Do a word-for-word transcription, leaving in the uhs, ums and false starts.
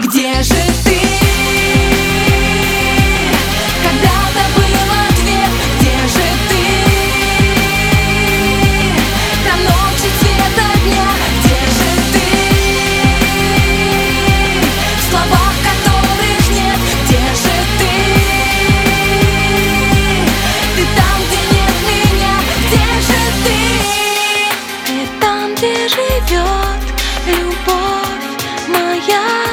Где же ты? Когда-то был ответ. Где же ты? Там ночи цвета дня. Где же ты? В словах, которых нет. Где же ты? Ты там, где нет меня. Где же ты? Ты там, где живет любовь моя.